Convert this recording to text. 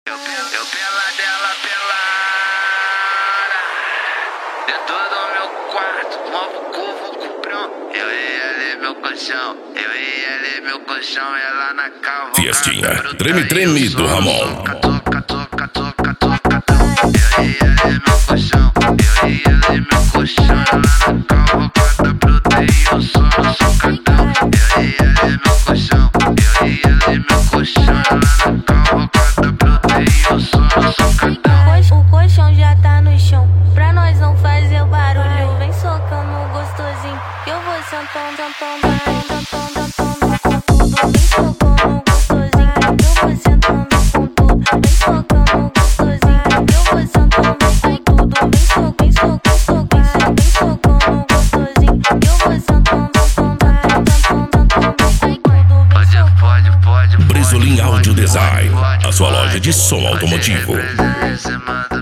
Eu pela dela pelada, dentro do meu quarto, movo curvo cuprão. Eu e ela e meu colchão, eu e ela e meu colchão, ela na calva. Fiestinha, treme do Ramon. Toca, toca, toca, toca. Eu e ela e meu colchão, eu e ela e meu colchão, ela na calva, quanta proteína, eu sou no socadão. Eu e ela e meu colchão, eu e ela e meu colchão, ela na calva, quanta proteína, eu sou no socadão. O colchão já tá no chão, pra nós não fazer barulho. Vem socando gostosinho, que eu vou sentando, sentando, sentando, sentando com tudo. Vem socando gostosinho, que eu vou sentando com tudo. Vem socando gostosinho, que eu vou sentando com tudo. Vem socando, vem socando, vem socando gostosinho, que eu vou sentando, sentando, sentando com tudo. Pode. Brizolim Audio Design, a sua loja de som automotivo. Em cima do